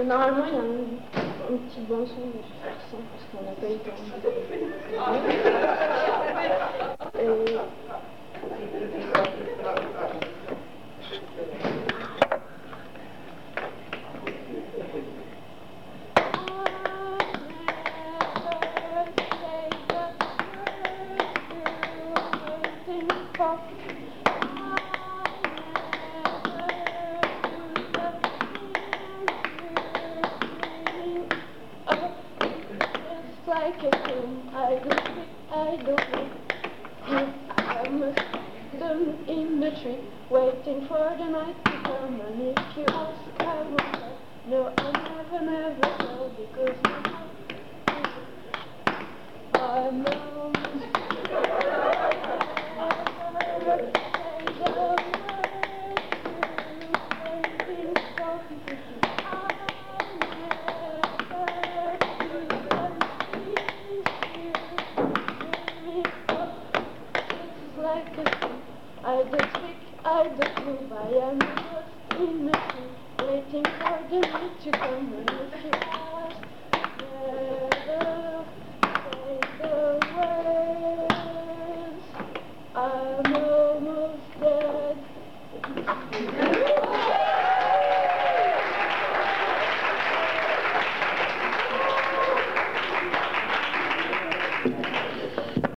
Normalement, il y a un petit bon son, mais je vais faire sans parce qu'on n'a pas eu le temps. Like a film, I don't know. I'm done in the tree, waiting for the night to come. And if you ask, I will tell. No, I never tell because I'm like a sea. I don't speak, I don't move, I am lost in the sea, waiting for the night to come. And if you ask, never say the words, I'm almost dead.